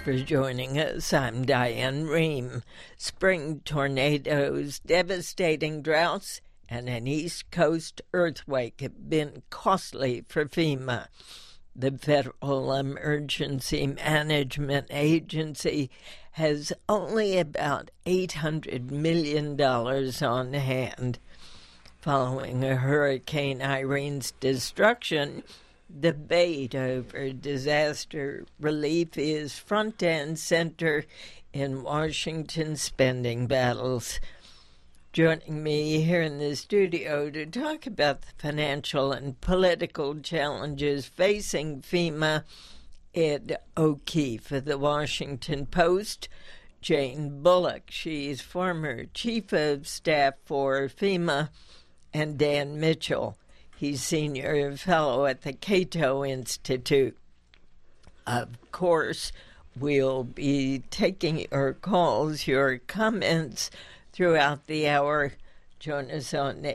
for joining us. I'm Diane Rehm. Spring tornadoes, devastating droughts, and an East Coast earthquake have been costly for FEMA. The Federal Emergency Management Agency has only about $800 million on hand. Following Hurricane Irene's destruction, debate over disaster relief is front and center in Washington's spending battles. Joining me here in the studio to talk about the financial and political challenges facing FEMA, Ed O'Keefe of the Washington Post, Jane Bullock, she's former chief of staff for FEMA, and Dan Mitchell, he's senior fellow at the Cato Institute. Of course, we'll be taking your calls, your comments throughout the hour. Join us on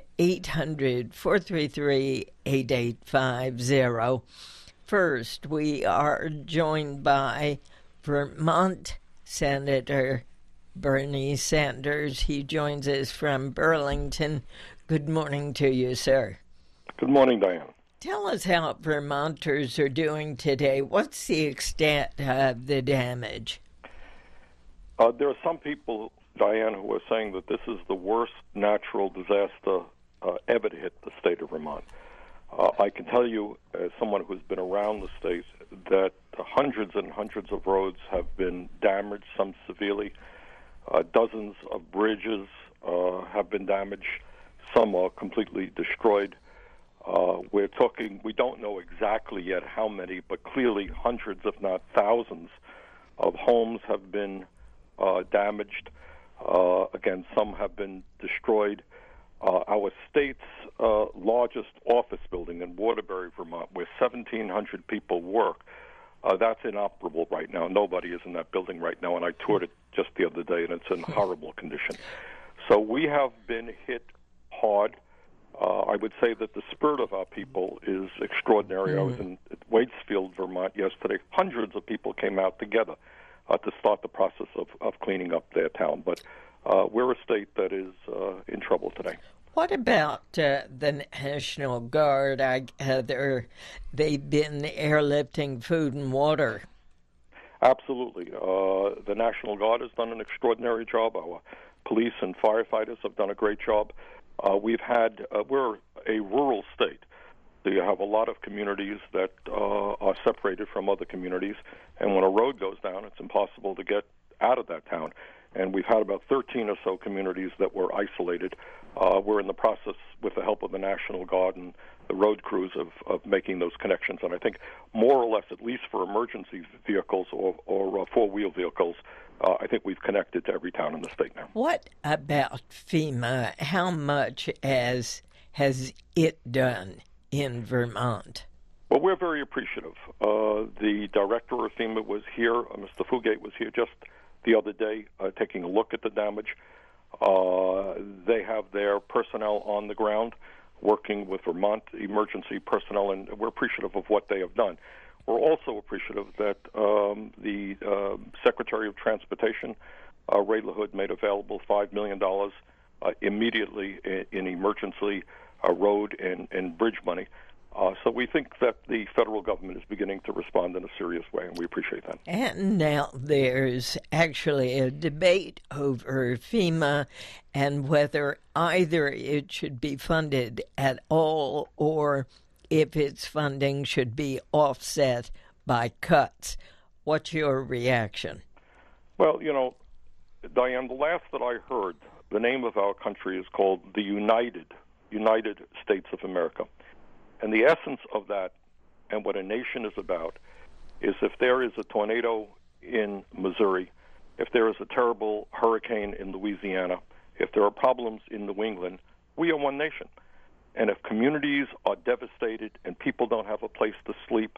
800-433-8850. First, we are joined by Vermont Senator Bernie Sanders. He joins us from Burlington. Good morning to you, sir. Good morning, Diane. Tell us how Vermonters are doing today. What's the extent of the damage? There are some people, Diane, who are saying that this is the worst natural disaster ever to hit the state of Vermont. I can tell you, as someone who's been around the state, that hundreds and hundreds of roads have been damaged, some severely. Dozens of bridges have been damaged. Some are completely destroyed. We don't know exactly yet how many, but clearly hundreds, if not thousands, of homes have been damaged. Again, some have been destroyed. Our state's largest office building in Waterbury, Vermont, where 1,700 people work, that's inoperable right now. Nobody is in that building right now, and I toured it just the other day, and it's in horrible condition. So we have been hit hard. I would say that the spirit of our people is extraordinary. I was in Waitsfield, Vermont yesterday. Hundreds of people came out together to start the process of cleaning up their town. But we're a state that is in trouble today. What about the National Guard? I gather they've been airlifting food and water. Absolutely. The National Guard has done an extraordinary job. Our police and firefighters have done a great job. We're a rural state, so you have a lot of communities that are separated from other communities, and when a road goes down, it's impossible to get out of that town. And we've had about 13 or so communities that were isolated. We're in the process, with the help of the National Guard and the road crews, of making those connections. And I think more or less, at least for emergency vehicles or four-wheel vehicles, I think we've connected to every town in the state now. What about FEMA? How much has it done in Vermont? Well, we're very appreciative. The director of FEMA was here. Mr. Fugate was here just the other day taking a look at the damage. They have their personnel on the ground working with Vermont emergency personnel, and we're appreciative of what they have done. We're also appreciative that the Secretary of Transportation, Ray LaHood, made available $5 million immediately in emergency road and bridge money. So we think that the federal government is beginning to respond in a serious way, and we appreciate that. And now there's actually a debate over FEMA and whether either it should be funded at all or if its funding should be offset by cuts. What's your reaction? Well, Diane, the last that I heard, the name of our country is called the United States of America. And the essence of that and what a nation is about is if there is a tornado in Missouri, if there is a terrible hurricane in Louisiana, if there are problems in New England, we are one nation. And if communities are devastated and people don't have a place to sleep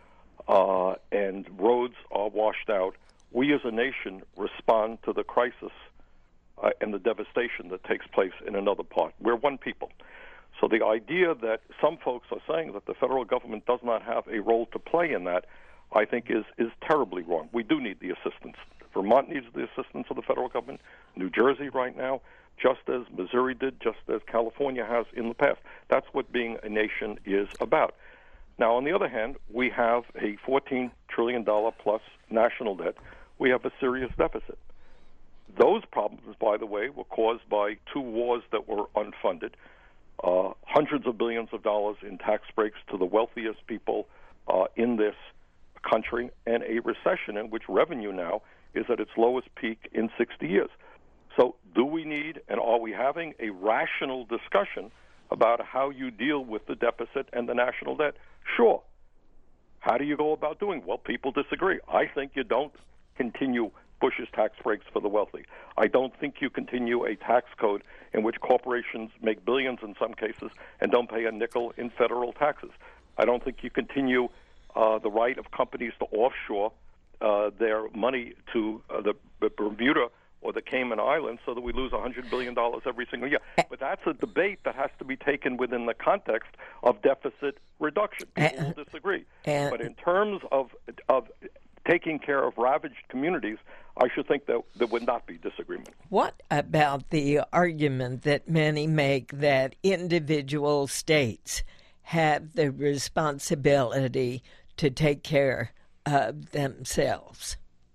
and roads are washed out, we as a nation respond to the crisis and the devastation that takes place in another part. We're one people. So the idea that some folks are saying that the federal government does not have a role to play in that, I think is terribly wrong. We do need the assistance. Vermont needs the assistance of the federal government. New Jersey right now, just as Missouri did, just as California has in the past. That's what being a nation is about. Now, on the other hand, we have a $14 trillion plus national debt. We have a serious deficit. Those problems, by the way, were caused by two wars that were unfunded, hundreds of billions of dollars in tax breaks to the wealthiest people in this country, and a recession in which revenue now is at its lowest peak in 60 years. So do we need, and are we having a rational discussion about how you deal with the deficit and the national debt? Sure. How do you go about doing it? Well, people disagree. I think you don't continue Bush's tax breaks for the wealthy. I don't think you continue a tax code in which corporations make billions in some cases and don't pay a nickel in federal taxes. I don't think you continue the right of companies to offshore their money to the Bermuda or the Cayman Islands so that we lose $100 billion every single year. But that's a debate that has to be taken within the context of deficit reduction. People will disagree. But in terms of taking care of ravaged communities, I should think that there would not be disagreement. What about the argument that many make that individual states have the responsibility to take care of themselves?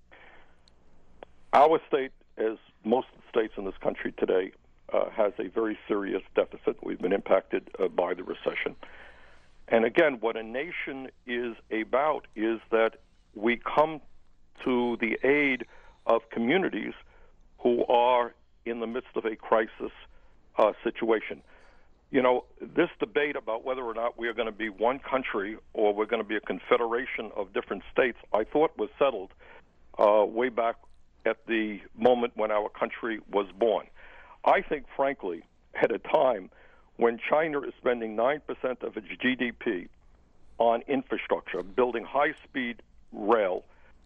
Our state, as most states in this country today, has a very serious deficit. We've been impacted by the recession. And again, what a nation is about is that we come to the aid of communities who are in the midst of a crisis situation. You know, this debate about whether or not we are going to be one country or we're going to be a confederation of different states, I thought was settled way back at the moment when our country was born. I think, frankly, at a time when China is spending 9% of its GDP on infrastructure, building high-speed rail,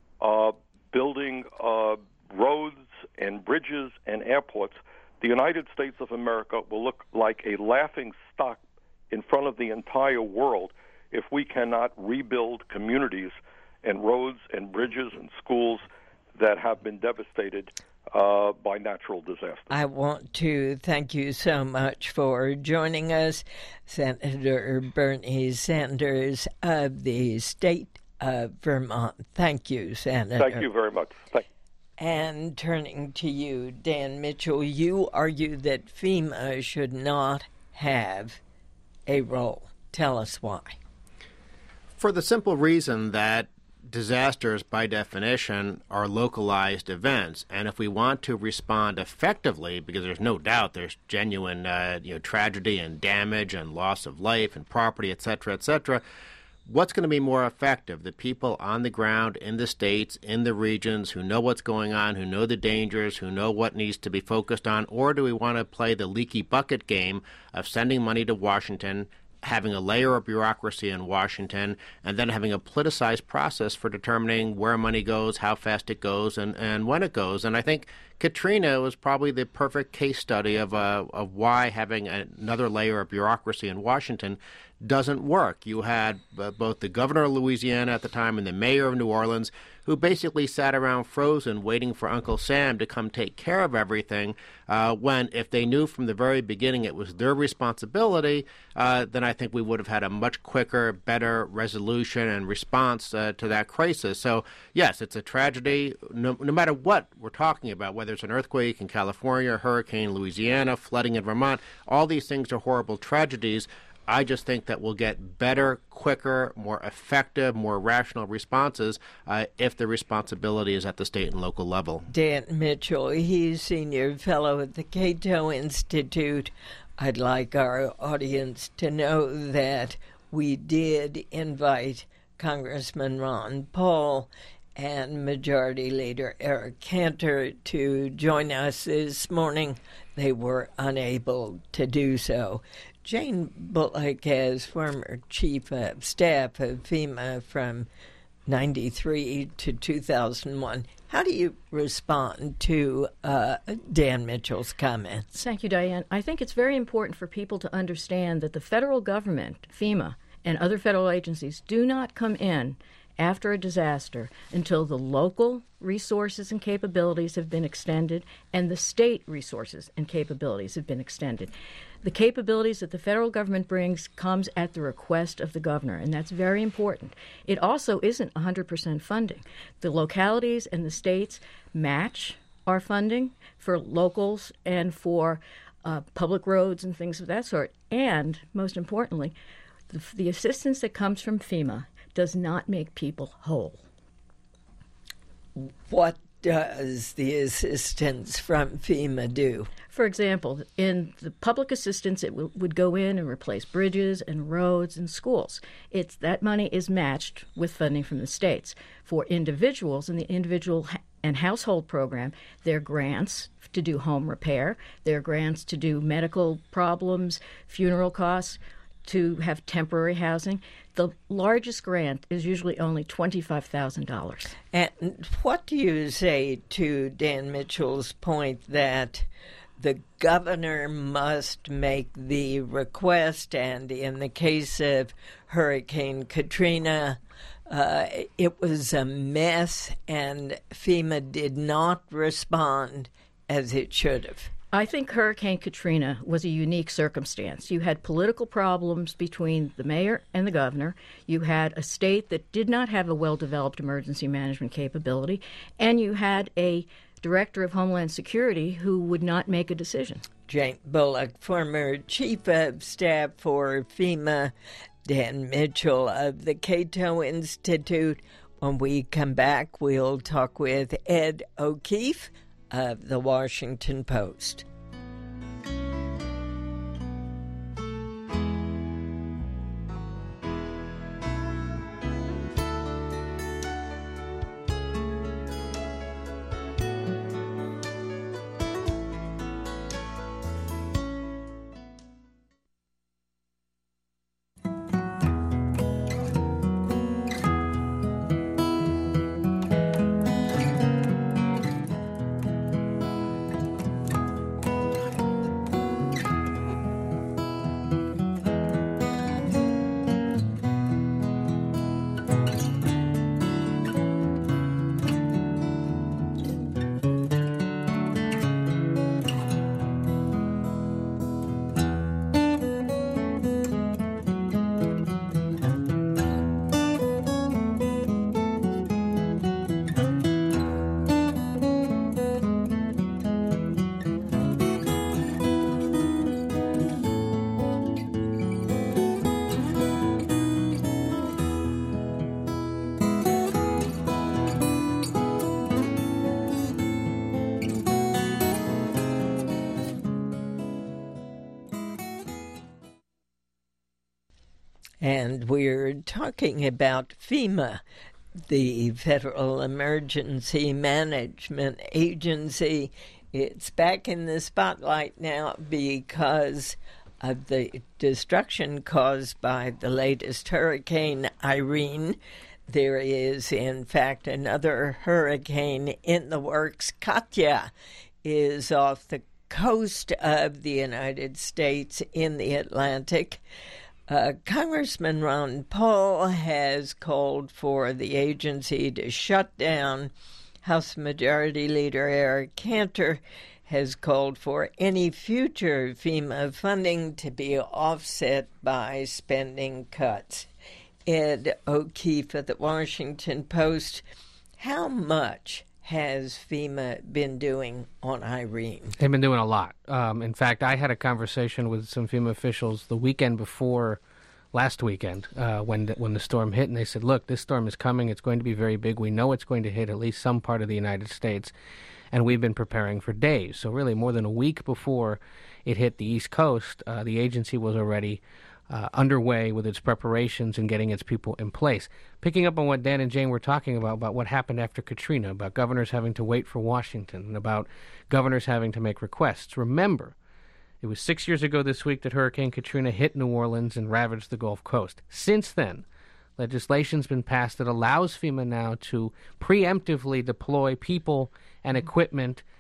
building roads and bridges and airports, the United States of America will look like a laughing stock in front of the entire world if we cannot rebuild communities and roads and bridges and schools that have been devastated by natural disaster. I want to thank you so much for joining us, Senator Bernie Sanders of the state of Vermont. Thank you, Senator. Thank you very much. Thank you. And turning to you, Dan Mitchell, you argue that FEMA should not have a role. Tell us why. For the simple reason that disasters, by definition, are localized events. And if we want to respond effectively, because there's no doubt there's genuine tragedy and damage and loss of life and property, et cetera, what's going to be more effective? The people on the ground in the states, in the regions, who know what's going on, who know the dangers, who know what needs to be focused on? Or do we want to play the leaky bucket game of sending money to Washington, having a layer of bureaucracy in Washington, and then having a politicized process for determining where money goes, how fast it goes, and when it goes? And I think Katrina was probably the perfect case study of why having another layer of bureaucracy in Washington doesn't work. You had both the governor of Louisiana at the time and the mayor of New Orleans who basically sat around frozen waiting for Uncle Sam to come take care of everything, when if they knew from the very beginning it was their responsibility, then I think we would have had a much quicker, better resolution and response to that crisis. So, yes, it's a tragedy, no matter what we're talking about, whether it's an earthquake in California, hurricane, Louisiana, flooding in Vermont. All these things are horrible tragedies. I just think that we'll get better, quicker, more effective, more rational responses if the responsibility is at the state and local level. Dan Mitchell, he's senior fellow at the Cato Institute. I'd like our audience to know that we did invite Congressman Ron Paul and Majority Leader Eric Cantor to join us this morning. They were unable to do so. Jane Bullock, as former chief of staff of FEMA from 1993 to 2001, how do you respond to Dan Mitchell's comments? Thank you, Diane. I think it's very important for people to understand that the federal government, FEMA, and other federal agencies do not come in after a disaster until the local resources and capabilities have been extended and the state resources and capabilities have been extended. The capabilities that the federal government brings comes at the request of the governor, and that's very important. It also isn't 100% funding. The localities and the states match our funding for locals and for public roads and things of that sort. And, most importantly, the assistance that comes from FEMA does not make people whole. What does the assistance from FEMA do? For example, in the public assistance, it would go in and replace bridges and roads and schools. That money is matched with funding from the states. For individuals in the individual and household program, there are grants to do home repair, there are grants to do medical problems, funeral costs, to have temporary housing. The largest grant is usually only $25,000. And what do you say to Dan Mitchell's point that the governor must make the request, and in the case of Hurricane Katrina, it was a mess and FEMA did not respond as it should have? I think Hurricane Katrina was a unique circumstance. You had political problems between the mayor and the governor. You had a state that did not have a well-developed emergency management capability. And you had a director of Homeland Security who would not make a decision. Jane Bullock, former chief of staff for FEMA, Dan Mitchell of the Cato Institute. When we come back, we'll talk with Ed O'Keefe of the Washington Post. And we're talking about FEMA, the Federal Emergency Management Agency. It's back in the spotlight now because of the destruction caused by the latest Hurricane Irene. There is, in fact, another hurricane in the works. Katia is off the coast of the United States in the Atlantic. Congressman Ron Paul has called for the agency to shut down. House Majority Leader Eric Cantor has called for any future FEMA funding to be offset by spending cuts. Ed O'Keefe of the Washington Post, how much has FEMA been doing on Irene? They've been doing a lot. In fact, I had a conversation with some FEMA officials the weekend before last weekend when the storm hit, and they said, look, this storm is coming. It's going to be very big. We know it's going to hit at least some part of the United States, and we've been preparing for days. So really more than a week before it hit the East Coast, the agency was already underway with its preparations and getting its people in place. Picking up on what Dan and Jane were talking about what happened after Katrina, about governors having to wait for Washington, and about governors having to make requests. Remember, it was 6 years ago this week that Hurricane Katrina hit New Orleans and ravaged the Gulf Coast. Since then, legislation's been passed that allows FEMA now to preemptively deploy people and equipment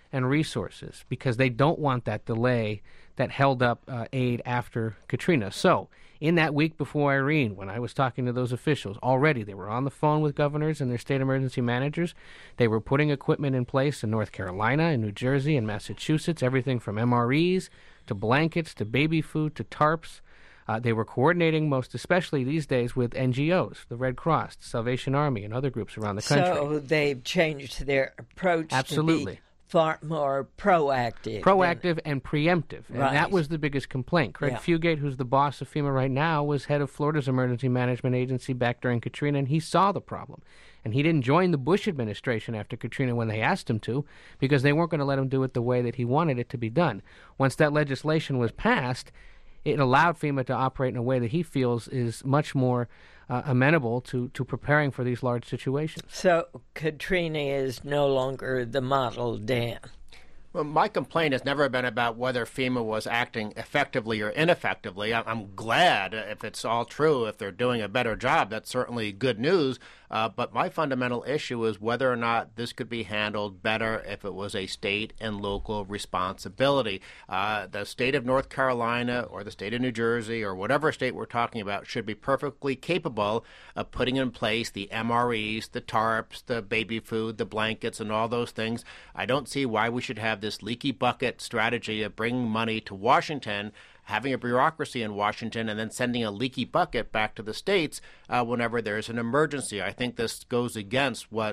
and resources because they don't want that delay that held up aid after Katrina. So in that week before Irene, when I was talking to those officials, already they were on the phone with governors and their state emergency managers. They were putting equipment in place in North Carolina and New Jersey and Massachusetts, everything from MREs to blankets to baby food to tarps. They were coordinating most especially these days with NGOs, the Red Cross, the Salvation Army, and other groups around the country. So they've changed their approach Absolutely. to be far more proactive. And preemptive. And that was the biggest complaint. Craig Fugate, who's the boss of FEMA right now, was head of Florida's emergency management agency back during Katrina, and he saw the problem. And he didn't join the Bush administration after Katrina when they asked him to because they weren't going to let him do it the way that he wanted it to be done. Once that legislation was passed, it allowed FEMA to operate in a way that he feels is much more amenable to preparing for these large situations. So Katrina is no longer the model, Dan. Well, my complaint has never been about whether FEMA was acting effectively or ineffectively. I'm glad if it's all true, if they're doing a better job. That's certainly good news. But my fundamental issue is whether or not this could be handled better if it was a state and local responsibility. The state of North Carolina or the state of New Jersey or whatever state we're talking about should be perfectly capable of putting in place the MREs, the tarps, the baby food, the blankets, and all those things. I don't see why we should have this leaky bucket strategy of bringing money to Washington, having a bureaucracy in Washington, and then sending a leaky bucket back to the states whenever there's an emergency. I think this goes against what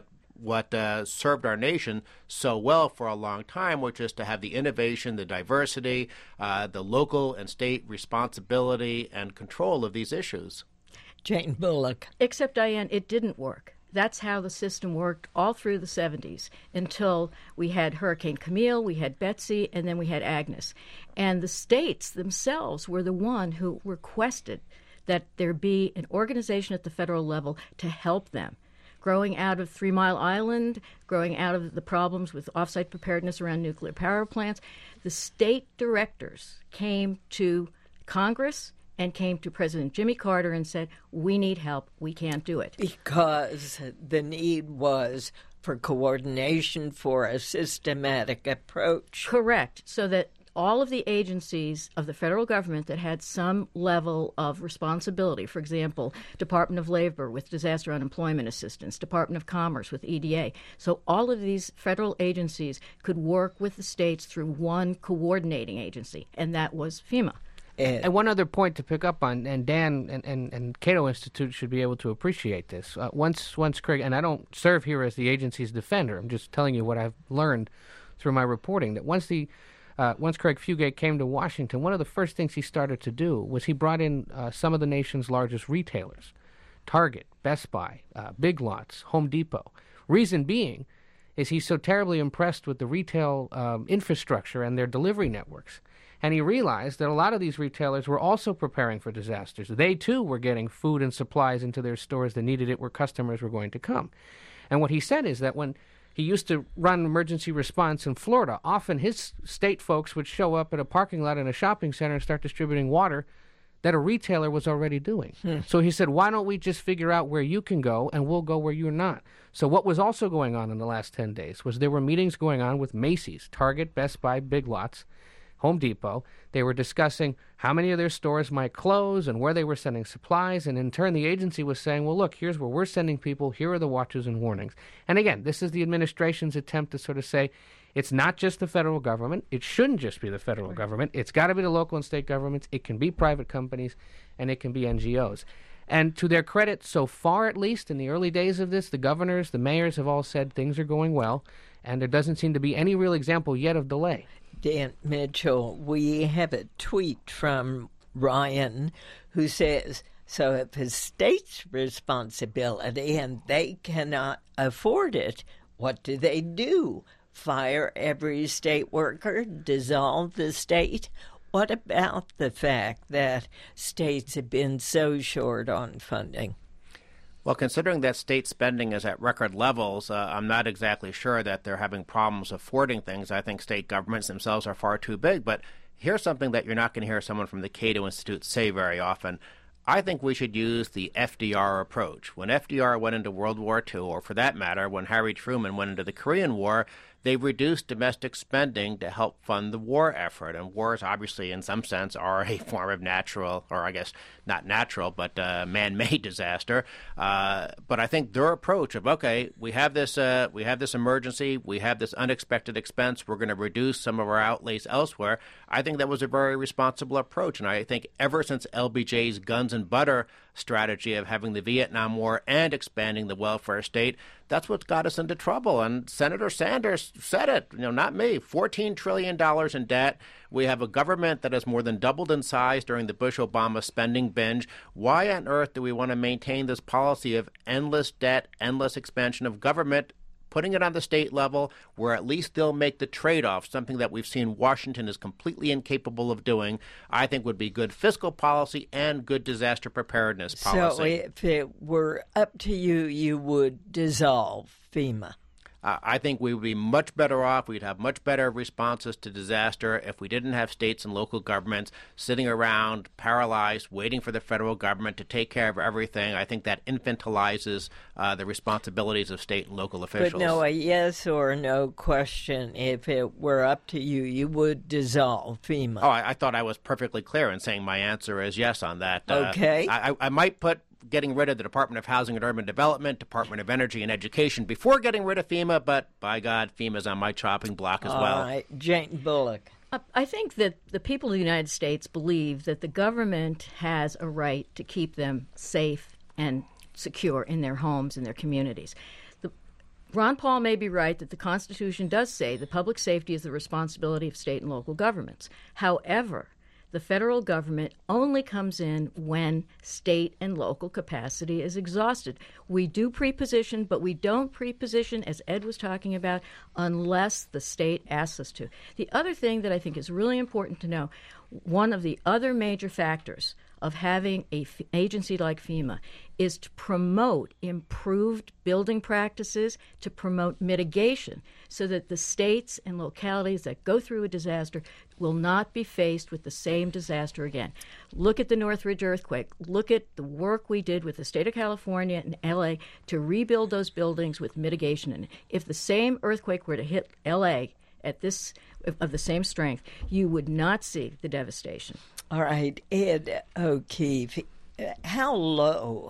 served our nation so well for a long time, which is to have the innovation, the diversity, the local and state responsibility and control of these issues. Jane Bullock. Except, Diane, it didn't work. That's how the system worked all through the 70s until we had Hurricane Camille, we had Betsy, and then we had Agnes. And the states themselves were the one who requested that there be an organization at the federal level to help them. Growing out of 3 Mile Island, growing out of the problems with offsite preparedness around nuclear power plants, the state directors came to Congress and came to President Jimmy Carter and said, we need help, we can't do it. Because the need was for coordination, for a systematic approach. Correct. So that all of the agencies of the federal government that had some level of responsibility, for example, Department of Labor with disaster unemployment assistance, Department of Commerce with EDA, so all of these federal agencies could work with the states through one coordinating agency, and that was FEMA. And one other point to pick up on, and Dan and Cato Institute should be able to appreciate this. Once Craig, and I don't serve here as the agency's defender, I'm just telling you what I've learned through my reporting, that once Craig Fugate came to Washington, one of the first things he started to do was he brought in some of the nation's largest retailers, Target, Best Buy, Big Lots, Home Depot. Reason being is he's so terribly impressed with the retail infrastructure and their delivery networks. And he realized that a lot of these retailers were also preparing for disasters. They, too, were getting food and supplies into their stores that needed it where customers were going to come. And what he said is that when he used to run emergency response in Florida, often his state folks would show up at a parking lot in a shopping center and start distributing water that a retailer was already doing. So he said, why don't we just figure out where you can go and we'll go where you're not? So what was also going on in the last 10 days was there were meetings going on with Macy's, Target, Best Buy, Big Lots, Home Depot. They were discussing how many of their stores might close and where they were sending supplies. And in turn, the agency was saying, well, look, here's where we're sending people. Here are the watches and warnings. And again, this is the administration's attempt to sort of say, it's not just the federal government. It shouldn't just be the federal government. It's got to be the local and state governments. It can be private companies, and it can be NGOs. And to their credit, so far at least, in the early days of this, the governors, the mayors have all said things are going well, and there doesn't seem to be any real example yet of delay. Dan Mitchell, we have a tweet from Ryan who says, so if a state's responsibility and they cannot afford it, what do they do? Fire every state worker? Dissolve the state? What about the fact that states have been so short on funding? Well, considering that state spending is at record levels, I'm not exactly sure that they're having problems affording things. I think state governments themselves are far too big. But here's something that you're not going to hear someone from the Cato Institute say very often. I think we should use the FDR approach. When FDR went into World War II, or for that matter, when Harry Truman went into the Korean War, they reduced domestic spending to help fund the war effort. And wars, obviously, in some sense, are a form of natural, or I guess not natural, but man-made disaster. But I think their approach of, okay, we have this emergency, we have this unexpected expense, we're going to reduce some of our outlays elsewhere. I think that was a very responsible approach. And I think ever since LBJ's guns and butter strategy of having the Vietnam War and expanding the welfare state, that's what got us into trouble. And Senator Sanders said it, not me. $14 trillion in debt. We have a government that has more than doubled in size during the Bush-Obama spending binge. Why on earth do we want to maintain this policy of endless debt, endless expansion of government, putting it on the state level where at least they'll make the trade-off, something that we've seen Washington is completely incapable of doing, I think would be good fiscal policy and good disaster preparedness policy. So if it were up to you, you would dissolve FEMA? I think we would be much better off. We'd have much better responses to disaster if we didn't have states and local governments sitting around paralyzed, waiting for the federal government to take care of everything. I think that infantilizes the responsibilities of state and local officials. But no, a yes or no question. If it were up to you, you would dissolve FEMA. Oh, I thought I was perfectly clear in saying my answer is yes on that. Okay. I might put getting rid of the Department of Housing and Urban Development, Department of Energy and Education before getting rid of FEMA, but by God, FEMA's on my chopping block as well. All right, Jane Bullock. I think that the people of the United States believe that the government has a right to keep them safe and secure in their homes and their communities. Ron Paul may be right that the Constitution does say that public safety is the responsibility of state and local governments. However, the federal government only comes in when state and local capacity is exhausted. We do preposition, but we don't preposition, as Ed was talking about, unless the state asks us to. The other thing that I think is really important to know, one of the other major factors of having an agency like FEMA is to promote improved building practices, to promote mitigation, so that the states and localities that go through a disaster will not be faced with the same disaster again. Look at the Northridge earthquake. Look at the work we did with the state of California and L.A. to rebuild those buildings with mitigation. And if the same earthquake were to hit L.A. at this of the same strength, you would not see the devastation. All right, Ed O'Keefe, how low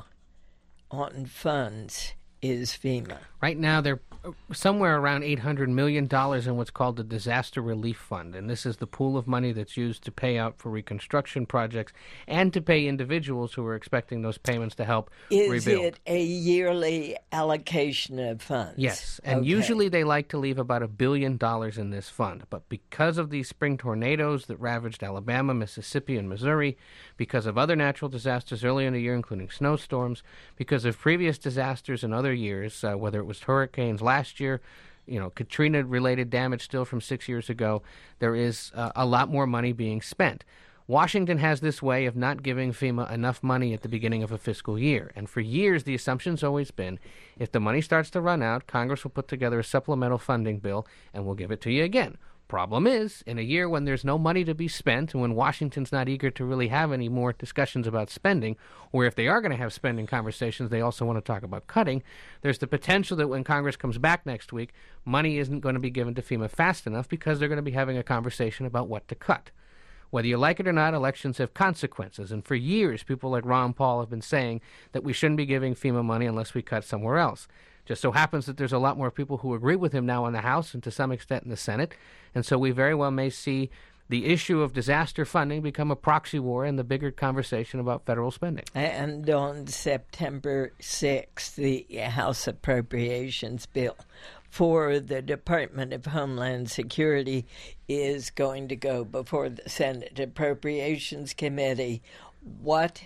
on funds is FEMA? Right now, they're somewhere around $800 million in what's called the Disaster Relief Fund. And this is the pool of money that's used to pay out for reconstruction projects and to pay individuals who are expecting those payments to help rebuild. Is it a yearly allocation of funds? Yes. And usually they like to leave about $1 billion in this fund. But because of these spring tornadoes that ravaged Alabama, Mississippi, and Missouri, because of other natural disasters earlier in the year, including snowstorms, because of previous disasters in other years, whether it was hurricanes last year, Katrina-related damage still from 6 years ago, there is a lot more money being spent. Washington has this way of not giving FEMA enough money at the beginning of a fiscal year. And for years, the assumption's always been, if the money starts to run out, Congress will put together a supplemental funding bill and we'll give it to you again. Problem is, in a year when there's no money to be spent and when Washington's not eager to really have any more discussions about spending, or if they are going to have spending conversations, they also want to talk about cutting, there's the potential that when Congress comes back next week, money isn't going to be given to FEMA fast enough because they're going to be having a conversation about what to cut. Whether you like it or not, elections have consequences, and for years people like Ron Paul have been saying that we shouldn't be giving FEMA money unless we cut somewhere else. Just so happens that there's a lot more people who agree with him now in the House and to some extent in the Senate, and so we very well may see the issue of disaster funding become a proxy war in the bigger conversation about federal spending. And on September 6th, the House Appropriations Bill for the Department of Homeland Security is going to go before the Senate Appropriations Committee. What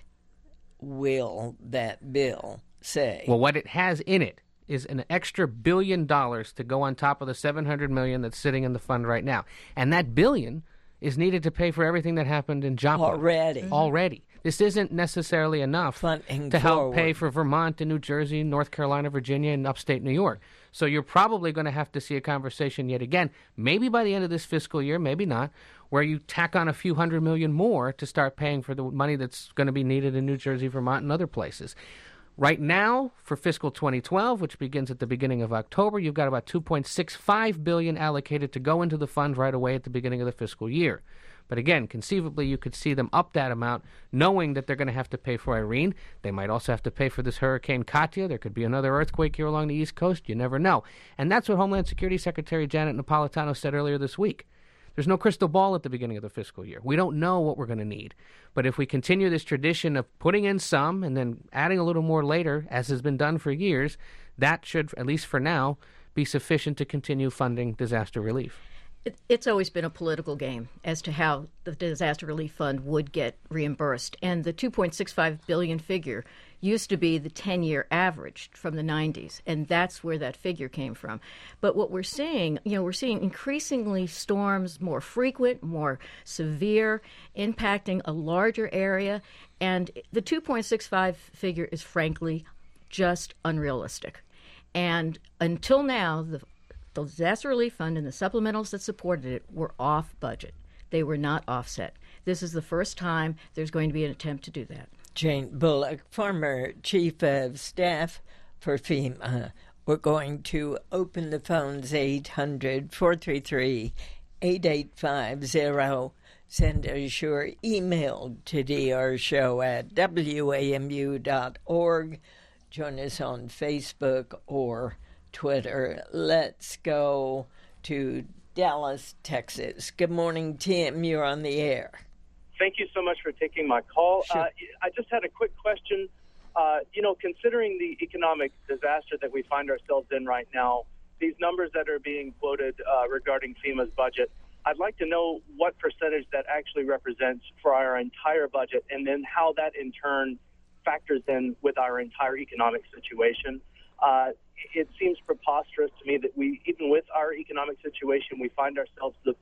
will that bill say? Well, what it has in it is an extra $1 billion to go on top of the $700 million that's sitting in the fund right now. And that $1 billion is needed to pay for everything that happened in Joplin. Already. This isn't necessarily enough to help pay for Vermont and New Jersey, North Carolina, Virginia, and upstate New York. So you're probably going to have to see a conversation yet again, maybe by the end of this fiscal year, maybe not, where you tack on a few $100 million more to start paying for the money that's going to be needed in New Jersey, Vermont, and other places. Right now, for fiscal 2012, which begins at the beginning of October, you've got about $2.65 billion allocated to go into the fund right away at the beginning of the fiscal year. But again, conceivably, you could see them up that amount, knowing that they're going to have to pay for Irene. They might also have to pay for this Hurricane Katia. There could be another earthquake here along the East Coast. You never know. And that's what Homeland Security Secretary Janet Napolitano said earlier this week. There's no crystal ball at the beginning of the fiscal year. We don't know what we're going to need. But if we continue this tradition of putting in some and then adding a little more later, as has been done for years, that should, at least for now, be sufficient to continue funding disaster relief. It's always been a political game as to how the disaster relief fund would get reimbursed. And the $2.65 billion figure used to be the 10-year average from the 90s, and that's where that figure came from. But what we're seeing, we're seeing increasingly storms more frequent, more severe, impacting a larger area, and the 2.65 figure is frankly just unrealistic. And until now, the disaster relief fund and the supplementals that supported it were off budget. They were not offset. This is the first time there's going to be an attempt to do that. Jane Bullock, former chief of staff for FEMA. We're going to open the phones 800-433-8850. Send us your email to drshow@wamu.org. Join us on Facebook or Twitter. Let's go to Dallas, Texas. Good morning, Tim. You're on the air. Thank you so much for taking my call. Sure. I just had a quick question. Considering the economic disaster that we find ourselves in right now, these numbers that are being quoted regarding FEMA's budget, I'd like to know what percentage that actually represents for our entire budget, and then how that in turn factors in with our entire economic situation. It seems preposterous to me that we, even with our economic situation, we find ourselves the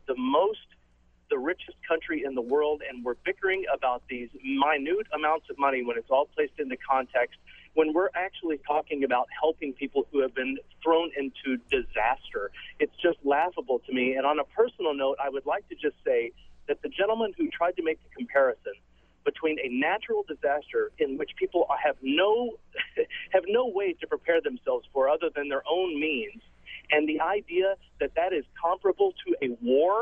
richest country in the world, and we're bickering about these minute amounts of money when it's all placed into context, when we're actually talking about helping people who have been thrown into disaster. It's just laughable to me. And on a personal note, I would like to just say that the gentleman who tried to make the comparison between a natural disaster in which people have no way to prepare themselves for other than their own means, and the idea that that is comparable to a war,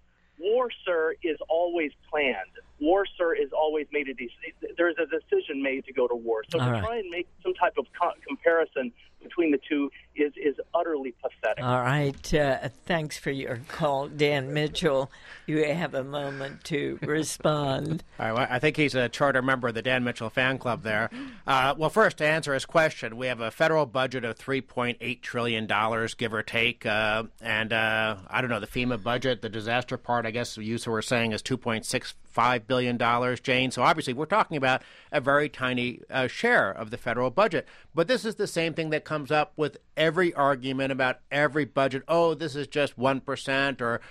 sir, is always planned. War, sir, is always made a decision. There's a decision made to go to war. So try and make some type of comparison between the two is utterly pathetic. All right. Thanks for your call, Dan Mitchell. You have a moment to respond. All right, well, I think he's a charter member of the Dan Mitchell fan club there. Well, first, to answer his question, we have a federal budget of $3.8 trillion, give or take. I don't know, the FEMA budget, the disaster part, I guess you were saying is $2.65 billion, Jane. So obviously we're talking about a very tiny share of the federal budget. But this is the same thing that comes up with every argument about every budget. Oh, this is just 1% or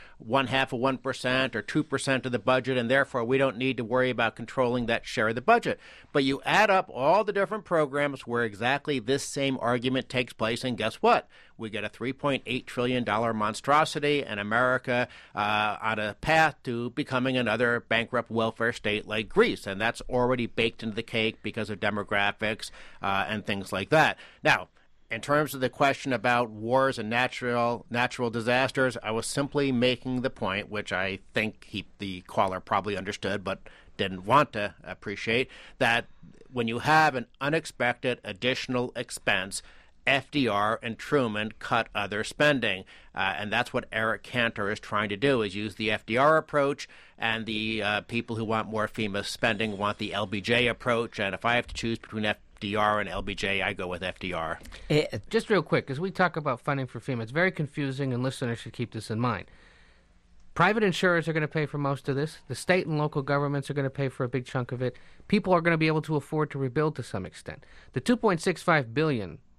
0.5% or 2% of the budget, and therefore we don't need to worry about controlling that share of the budget. But you add up all the different programs where exactly this same argument takes place, and guess what? We get a $3.8 trillion monstrosity, and America on a path to becoming another bankrupt welfare state like Greece. And that's already baked into the cake because of demographics and things like that. Now, in terms of the question about wars and natural disasters, I was simply making the point, which I think the caller probably understood but didn't want to appreciate, that when you have an unexpected additional expense, FDR and Truman cut other spending, and that's what Eric Cantor is trying to do, is use the FDR approach, and the people who want more FEMA spending want the LBJ approach, and if I have to choose between FDR and LBJ, I go with FDR. Just real quick, as we talk about funding for FEMA, it's very confusing, and listeners should keep this in mind. Private insurers are going to pay for most of this. The state and local governments are going to pay for a big chunk of it. People are going to be able to afford to rebuild to some extent. The $2.65 billion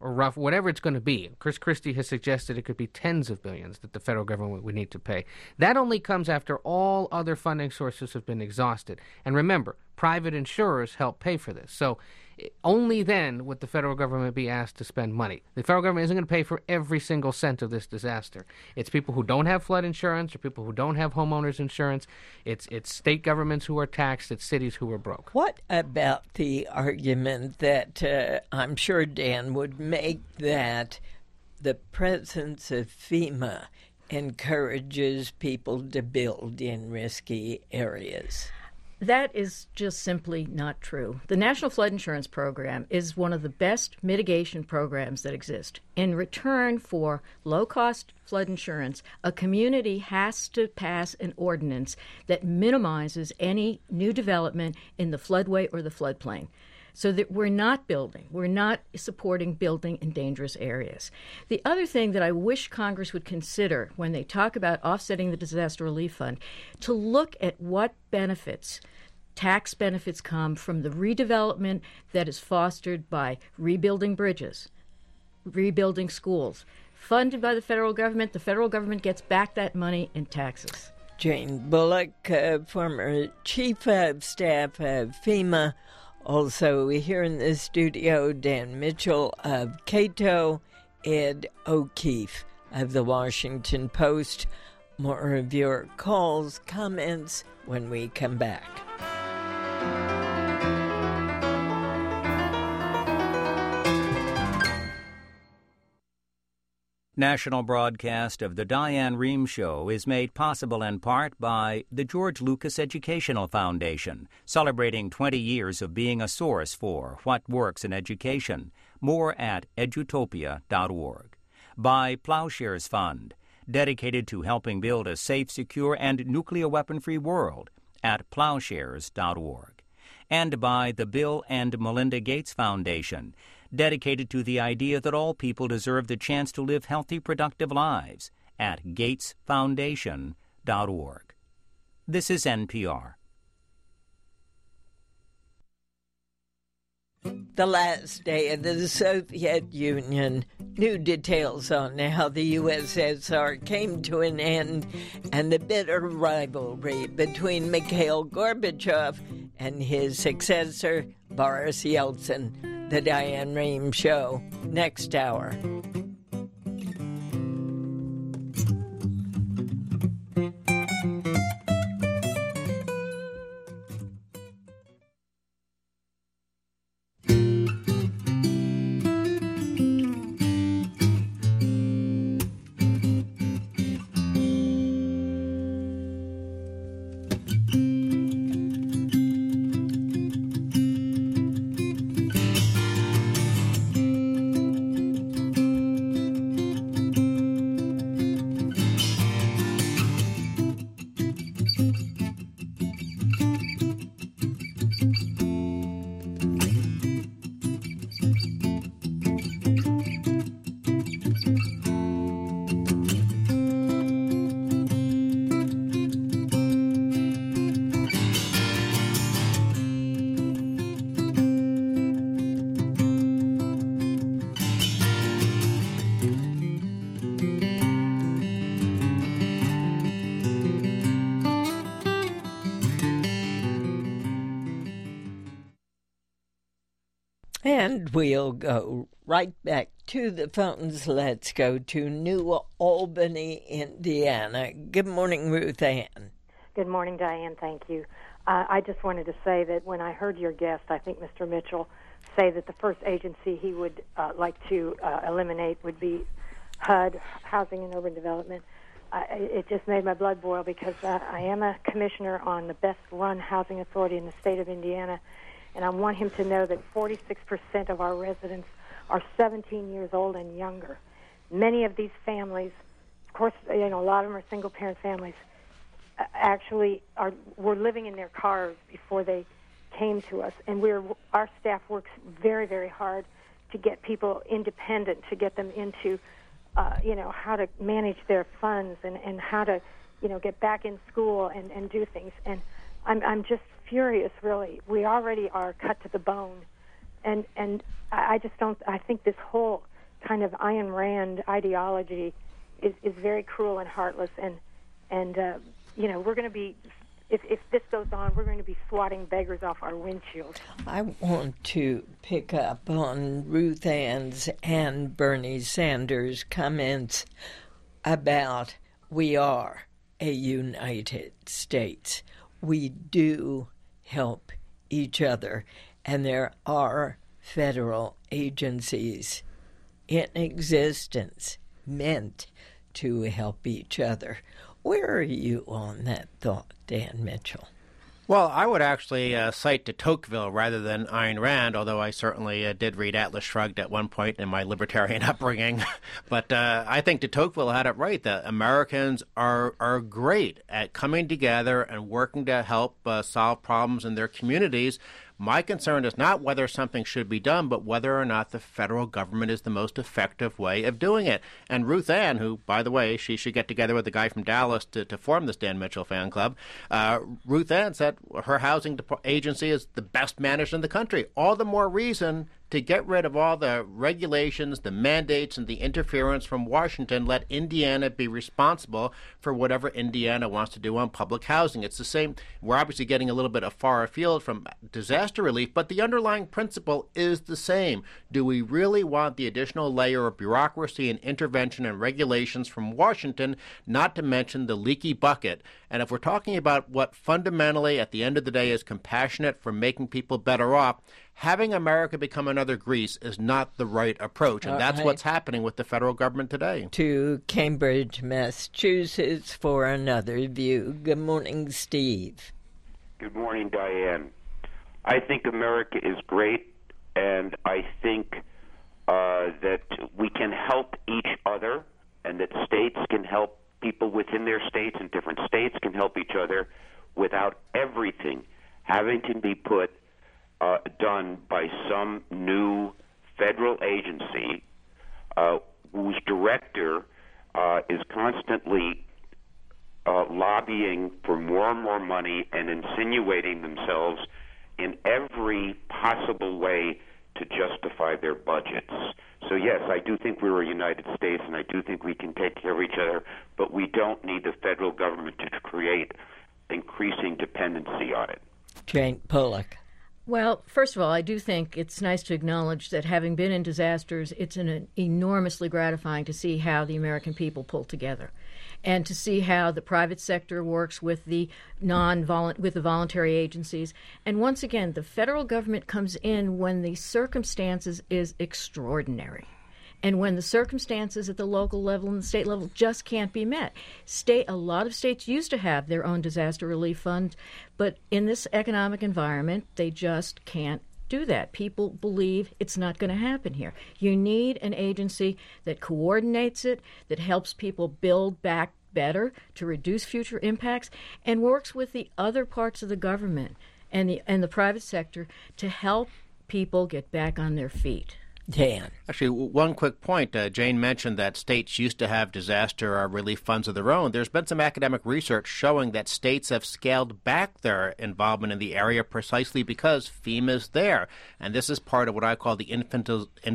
or rough, whatever it's going to be. Chris Christie has suggested it could be tens of billions that the federal government would need to pay. That only comes after all other funding sources have been exhausted. And remember, private insurers help pay for this. So only then would the federal government be asked to spend money. The federal government isn't going to pay for every single cent of this disaster. It's people who don't have flood insurance or people who don't have homeowners insurance. It's state governments who are taxed. It's cities who are broke. What about the argument that I'm sure Dan would make that the presence of FEMA encourages people to build in risky areas? That is just simply not true. The National Flood Insurance Program is one of the best mitigation programs that exist. In return for low-cost flood insurance, a community has to pass an ordinance that minimizes any new development in the floodway or the floodplain, so that we're not supporting building in dangerous areas. The other thing that I wish Congress would consider when they talk about offsetting the disaster relief fund, to look at what tax benefits come from the redevelopment that is fostered by rebuilding bridges, rebuilding schools. Funded by the federal government gets back that money in taxes. Jane Bullock, former chief of staff of FEMA. Also here in the studio, Dan Mitchell of Cato, Ed O'Keefe of the Washington Post. More of your calls, comments when we come back. National broadcast of the Diane Rehm Show is made possible in part by the George Lucas Educational Foundation, celebrating 20 years of being a source for what works in education. More at edutopia.org. By Plowshares Fund, dedicated to helping build a safe, secure, and nuclear weapon-free world at plowshares.org. And by the Bill and Melinda Gates Foundation, dedicated to the idea that all people deserve the chance to live healthy, productive lives at gatesfoundation.org. This is NPR. The last day of the Soviet Union, new details on how the USSR came to an end, and the bitter rivalry between Mikhail Gorbachev and his successor, Boris Yeltsin. The Diane Rehm Show, next hour. And we'll go right back to the phones. Let's go to New Albany, Indiana. Good morning, Ruth Ann. Good morning, Diane. Thank you. I just wanted to say that when I heard your guest, I think Mr. Mitchell, say that the first agency he would like to eliminate would be HUD, Housing and Urban Development, it just made my blood boil because I am a commissioner on the best-run housing authority in the state of Indiana, and I want him to know that 46% of our residents are 17 years old and younger. Many of these families, of course, a lot of them are single-parent families, actually were living in their cars before they came to us, and our staff works very, very hard to get people independent, to get them into, how to manage their funds and how to, get back in school and do things. And I'm just furious, really. We already are cut to the bone, and I just don't. I think this whole kind of Ayn Rand ideology is very cruel and heartless, and we're going to be, if this goes on, we're going to be swatting beggars off our windshield. I want to pick up on Ruth Ann's and Bernie Sanders' comments about we are a United States. We do help each other, and there are federal agencies in existence meant to help each other. Where are you on that thought, Dan Mitchell? Well, I would actually cite de Tocqueville rather than Ayn Rand, although I certainly did read Atlas Shrugged at one point in my libertarian upbringing. But I think de Tocqueville had it right, that Americans are great at coming together and working to help solve problems in their communities. My concern is not whether something should be done, but whether or not the federal government is the most effective way of doing it. And Ruth Ann, who, by the way, she should get together with the guy from Dallas to form this Dan Mitchell fan club, Ruth Ann said her housing agency is the best managed in the country. All the more reason to get rid of all the regulations, the mandates, and the interference from Washington. Let Indiana be responsible for whatever Indiana wants to do on public housing. It's the same. We're obviously getting a little bit far afield from disaster relief, but the underlying principle is the same. Do we really want the additional layer of bureaucracy and intervention and regulations from Washington, not to mention the leaky bucket? And if we're talking about what fundamentally, at the end of the day, is compassionate for making people better off, having America become another Greece is not the right approach, and that's what's happening with the federal government today. To Cambridge, Massachusetts for another view. Good morning, Steve. Good morning, Diane. I think America is great, and I think that we can help each other, and that states can help people within their states, and different states can help each other without everything having to be done by some new federal agency whose director is constantly lobbying for more and more money and insinuating themselves in every possible way to justify their budgets. So yes, I do think we're a United States, and I do think we can take care of each other, but we don't need the federal government to create increasing dependency on it. Jane Pollock. Well, first of all, I do think it's nice to acknowledge that having been in disasters, it's enormously gratifying to see how the American people pull together, and to see how the private sector works with the voluntary agencies. And once again, the federal government comes in when the circumstances is extraordinary, and when the circumstances at the local level and the state level just can't be met. A lot of states used to have their own disaster relief fund, but in this economic environment, they just can't do that. People believe it's not going to happen here. You need an agency that coordinates it, that helps people build back better to reduce future impacts, and works with the other parts of the government and the private sector to help people get back on their feet. Dan. Actually, one quick point. Jane mentioned that states used to have disaster relief funds of their own. There's been some academic research showing that states have scaled back their involvement in the area precisely because FEMA's there. And this is part of what I call the infantilization,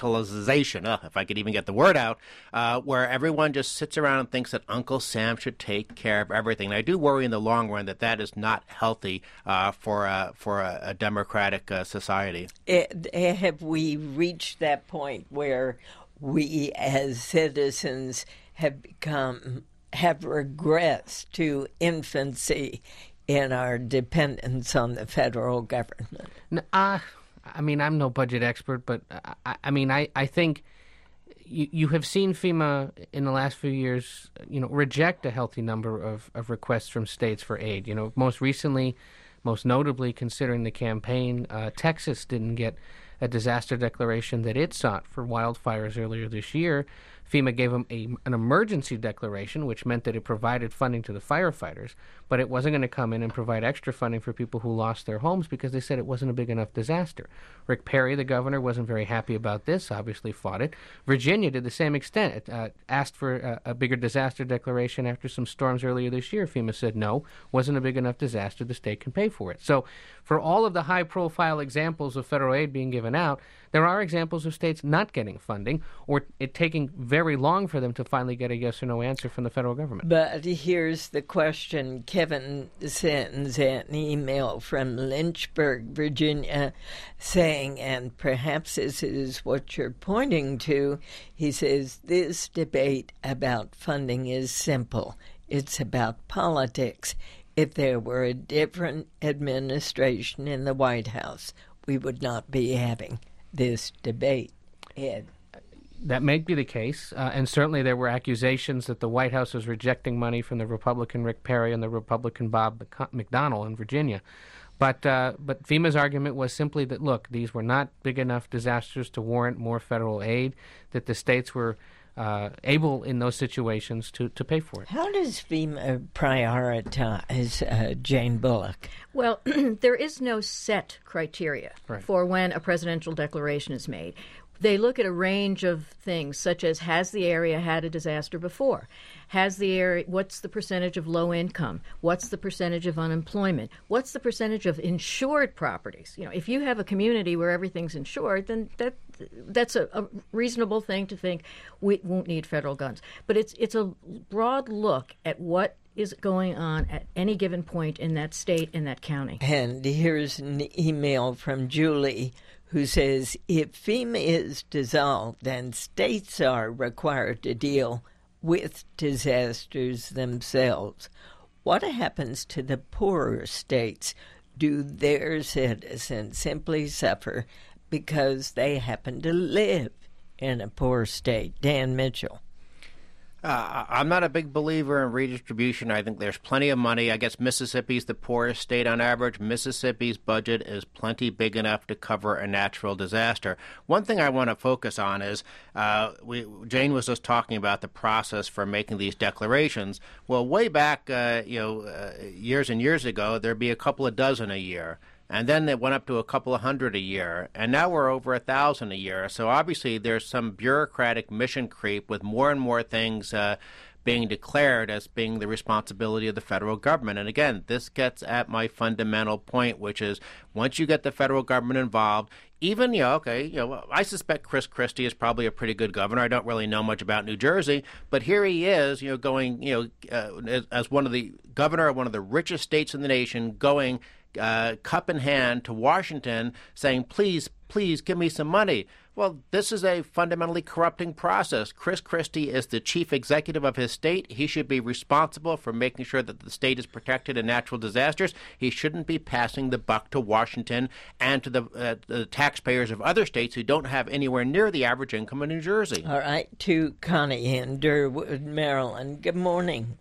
if I could even get the word out, where everyone just sits around and thinks that Uncle Sam should take care of everything. And I do worry in the long run that is not healthy for a democratic society. Have we reached that point where we as citizens have regressed to infancy in our dependence on the federal government? I mean, I'm no budget expert, but I think you have seen FEMA in the last few years, reject a healthy number of requests from states for aid. Most recently, most notably, considering the campaign, Texas didn't get a disaster declaration that it sought for wildfires earlier this year. FEMA gave them an emergency declaration, which meant that it provided funding to the firefighters, but it wasn't going to come in and provide extra funding for people who lost their homes because they said it wasn't a big enough disaster. Rick Perry, the governor, wasn't very happy about this, obviously fought it. Virginia did the same extent. It asked for a bigger disaster declaration after some storms earlier this year. FEMA said no, wasn't a big enough disaster, the state can pay for it. So for all of the high-profile examples of federal aid being given given out. There are examples of states not getting funding or it taking very long for them to finally get a yes or no answer from the federal government. But here's the question. Kevin sends an email from Lynchburg, Virginia, saying, and perhaps this is what you're pointing to, he says, this debate about funding is simple. It's about politics. If there were a different administration in the White House, we would not be having this debate. Ed. That may be the case, and certainly there were accusations that the White House was rejecting money from the Republican Rick Perry and the Republican Bob McDonnell in Virginia. But FEMA's argument was simply that, look, these were not big enough disasters to warrant more federal aid, that the states were able in those situations to pay for it. How does FEMA prioritize, Jane Bullock? Well, there is no set criteria for when a presidential declaration is made. They look at a range of things, such as, has the area had a disaster before? Has the area, what's the percentage of low income? What's the percentage of unemployment? What's the percentage of insured properties? You know, if you have a community where everything's insured, then that's a reasonable thing to think we won't need federal guns. But it's a broad look at what is going on at any given point in that state, in that county. And here's an email from Julie, who says, if FEMA is dissolved, then states are required to deal with disasters themselves. What happens to the poorer states? Do their citizens simply suffer because they happen to live in a poor state? Dan Mitchell. I'm not a big believer in redistribution. I think there's plenty of money. I guess Mississippi's the poorest state on average. Mississippi's budget is plenty big enough to cover a natural disaster. One thing I want to focus on is Jane was just talking about the process for making these declarations. Well, way back, years and years ago, there'd be a couple of dozen a year. And then it went up to a couple of hundred a year, and now we're over 1,000 a year. So obviously there's some bureaucratic mission creep with more and more things being declared as being the responsibility of the federal government. And again, this gets at my fundamental point, which is once you get the federal government involved, even, I suspect Chris Christie is probably a pretty good governor. I don't really know much about New Jersey, but here he is, going, as one of the governor of one of the richest states in the nation, going cup in hand to Washington saying, please give me some money. Well, this is a fundamentally corrupting process. Chris Christie is the chief executive of his state. He should be responsible for making sure that the state is protected in natural disasters. He shouldn't be passing the buck to Washington and to the taxpayers of other states who don't have anywhere near the average income of New Jersey. All right, to Connie in Durwood, Maryland. Good morning.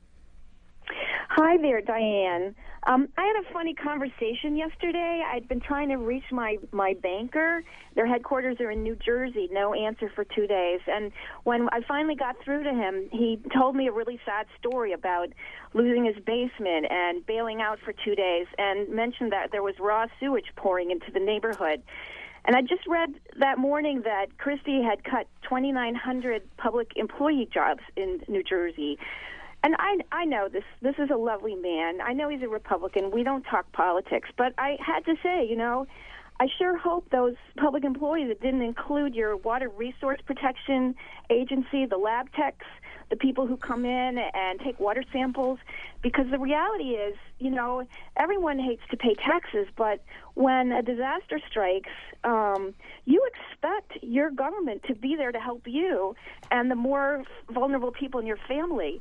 Hi there, Diane. I had a funny conversation yesterday. I'd been trying to reach my banker. Their headquarters are in New Jersey. No answer for 2 days. And when I finally got through to him, he told me a really sad story about losing his basement and bailing out for 2 days, and mentioned that there was raw sewage pouring into the neighborhood. And I just read that morning that Christie had cut 2,900 public employee jobs in New Jersey. And I know this is a lovely man. I know he's a Republican. We don't talk politics. But I had to say, I sure hope those public employees that didn't include your Water Resource Protection Agency, the lab techs, the people who come in and take water samples, because the reality is, everyone hates to pay taxes, but when a disaster strikes, you expect your government to be there to help you and the more vulnerable people in your family.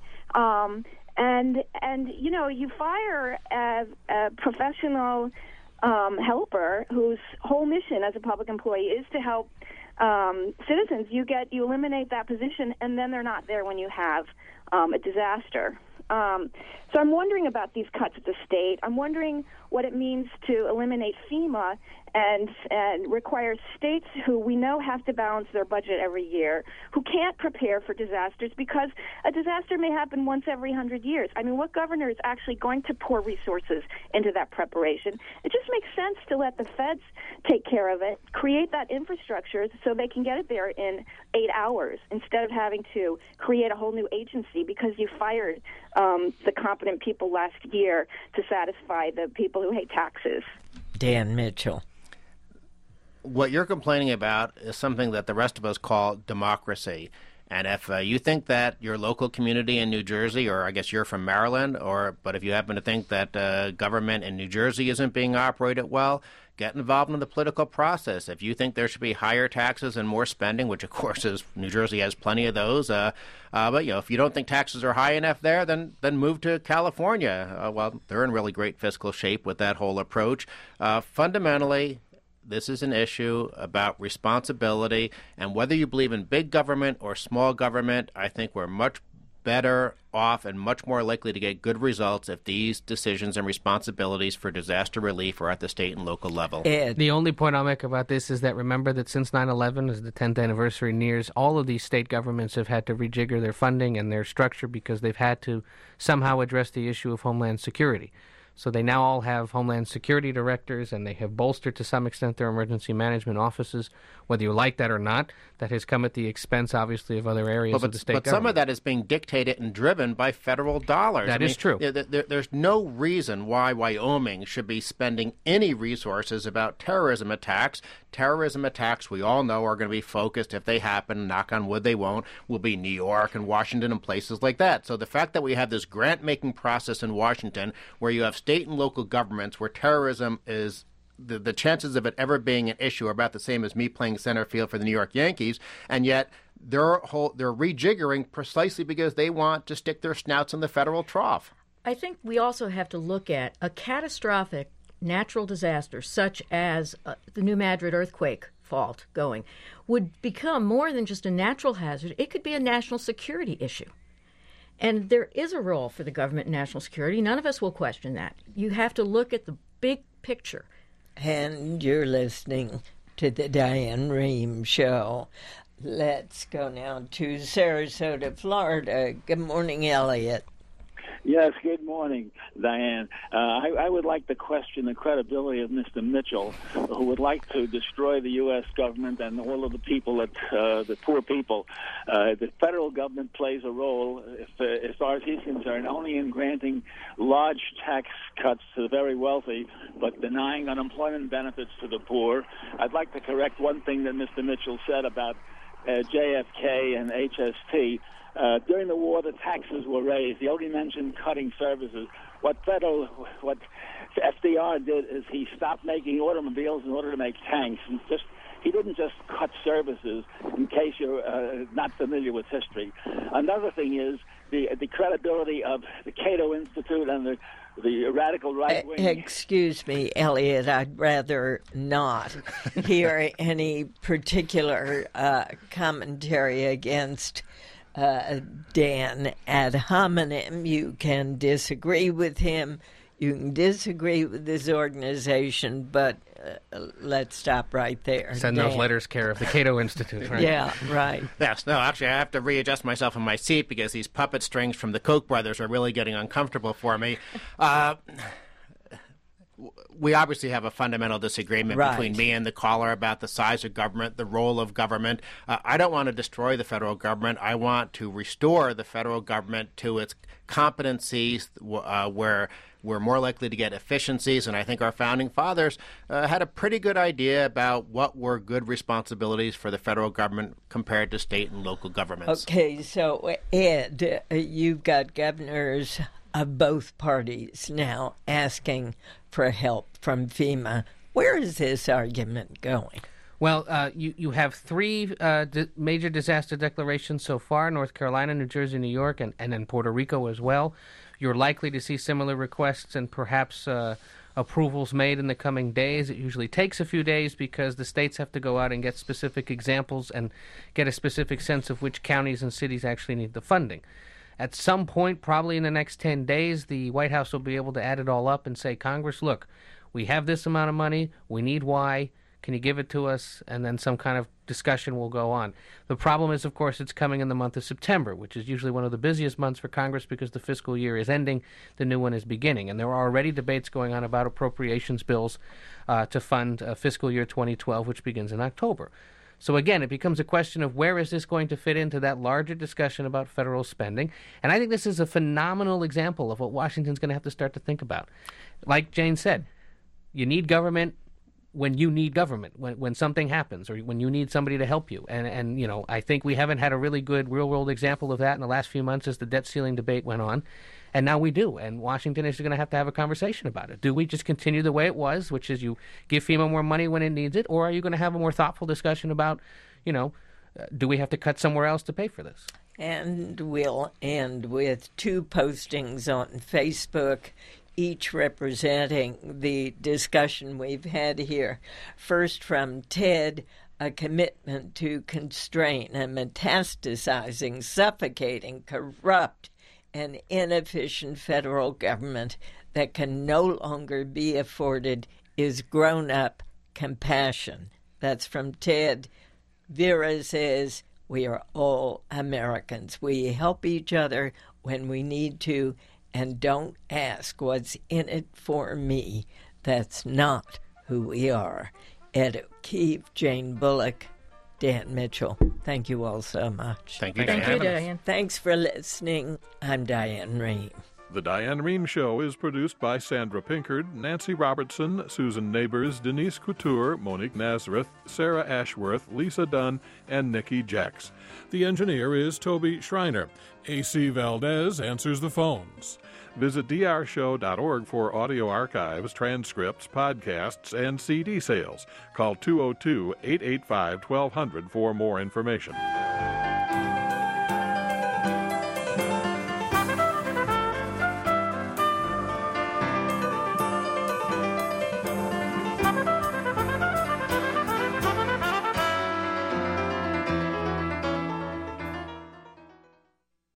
And you fire a professional helper whose whole mission as a public employee is to help citizens. You eliminate that position, and then they're not there when you have a disaster. So I'm wondering about these cuts at the state. I'm wondering what it means to eliminate FEMA and require states who we know have to balance their budget every year, who can't prepare for disasters because a disaster may happen once every 100 years. I mean, what governor is actually going to pour resources into that preparation? It just makes sense to let the feds take care of it, create that infrastructure so they can get it there in 8 hours instead of having to create a whole new agency because you fired the competent people last year to satisfy the people who hate taxes. Dan Mitchell. what you're complaining about is something that the rest of us call democracy. And if you think that your local community in New Jersey, or I guess you're from Maryland, but if you happen to think that government in New Jersey isn't being operated well, get involved in the political process. If you think there should be higher taxes and more spending, which of course is New Jersey has plenty of those, but if you don't think taxes are high enough there, then move to California. Well, they're in really great fiscal shape with that whole approach. Fundamentally, this is an issue about responsibility, and whether you believe in big government or small government, I think we're much better off and much more likely to get good results if these decisions and responsibilities for disaster relief are at the state and local level. The only point I'll make about this is that remember that since 9/11, as the 10th anniversary nears, all of these state governments have had to rejigger their funding and their structure because they've had to somehow address the issue of homeland security. So they now all have Homeland Security directors, and they have bolstered to some extent their emergency management offices. Whether you like that or not, that has come at the expense, obviously, of other areas of the state government. But some of that is being dictated and driven by federal dollars. That is true. There's no reason why Wyoming should be spending any resources about terrorism attacks. Terrorism attacks, we all know, are going to be focused, if they happen, knock on wood they won't, will be New York and Washington and places like that. So the fact that we have this grant-making process in Washington where you have state and local governments where terrorism is the chances of it ever being an issue are about the same as me playing center field for the New York Yankees, and yet they're rejiggering precisely because they want to stick their snouts in the federal trough. I think we also have to look at a catastrophic natural disaster such as the New Madrid earthquake fault would become more than just a natural hazard. It could be a national security issue. And there is a role for the government in national security. None of us will question that. You have to look at the big picture. And you're listening to the Diane Rehm Show. Let's go now to Sarasota, Florida. Good morning, Elliot. Yes, good morning, Diane. I would like to question the credibility of Mr. Mitchell, who would like to destroy the U.S. government and all of the people, the poor people. The federal government plays a role, as far as he's concerned, only in granting large tax cuts to the very wealthy, but denying unemployment benefits to the poor. I'd like to correct one thing that Mr. Mitchell said about JFK and HST. During the war, the taxes were raised. He only mentioned cutting services. What FDR did is he stopped making automobiles in order to make tanks. He didn't just cut services, in case you're not familiar with history. Another thing is the credibility of the Cato Institute and the radical right wing. Excuse me, Elliot, I'd rather not hear any particular commentary against Dan ad hominem. You can disagree with him. You can disagree with his organization, but let's stop right there. Send those letters care of the Cato Institute, right? Yeah, right. Yes, no, actually, I have to readjust myself in my seat because these puppet strings from the Koch brothers are really getting uncomfortable for me. We obviously have a fundamental disagreement between me and the caller about the size of government, the role of government. I don't want to destroy the federal government. I want to restore the federal government to its competencies where we're more likely to get efficiencies. And I think our founding fathers had a pretty good idea about what were good responsibilities for the federal government compared to state and local governments. Okay, so Ed, you've got governors of both parties now asking for help from FEMA. Where is this argument going? Well, you have three major disaster declarations so far: North Carolina, New Jersey, New York, and then Puerto Rico as well. You're likely to see similar requests and perhaps approvals made in the coming days. It usually takes a few days because the states have to go out and get specific examples and get a specific sense of which counties and cities actually need the funding. At some point, probably in the next 10 days, the White House will be able to add it all up and say, Congress, look, we have this amount of money, we need Y, can you give it to us? And then some kind of discussion will go on. The problem is, of course, it's coming in the month of September, which is usually one of the busiest months for Congress because the fiscal year is ending, the new one is beginning. And there are already debates going on about appropriations bills to fund fiscal year 2012, which begins in October. So again, it becomes a question of where is this going to fit into that larger discussion about federal spending. And I think this is a phenomenal example of what Washington's going to have to start to think about. Like Jane said, you need government. when you need government, when something happens, or when you need somebody to help you. And you know, I think we haven't had a really good real-world example of that in the last few months as the debt ceiling debate went on. And now we do. And Washington is going to have a conversation about it. Do we just continue the way it was, which is you give FEMA more money when it needs it, or are you going to have a more thoughtful discussion about, you know, do we have to cut somewhere else to pay for this? And we'll end with 2 postings on Facebook, each representing the discussion we've had here. First from Ted, a commitment to constrain a metastasizing, suffocating, corrupt, and inefficient federal government that can no longer be afforded is grown-up compassion. That's from Ted. Vera says, we are all Americans. We help each other when we need to, and don't ask what's in it for me. That's not who we are. Ed O'Keefe, Jane Bullock, Dan Mitchell. Thank you all so much. Thank you, Diane. Thanks for listening. I'm Diane Rehm. The Diane Rehm Show is produced by Sandra Pinkard, Nancy Robertson, Susan Neighbors, Denise Couture, Monique Nazareth, Sarah Ashworth, Lisa Dunn, and Nikki Jacks. The engineer is Toby Schreiner. A.C. Valdez answers the phones. Visit drshow.org for audio archives, transcripts, podcasts, and CD sales. Call 202-885-1200 for more information.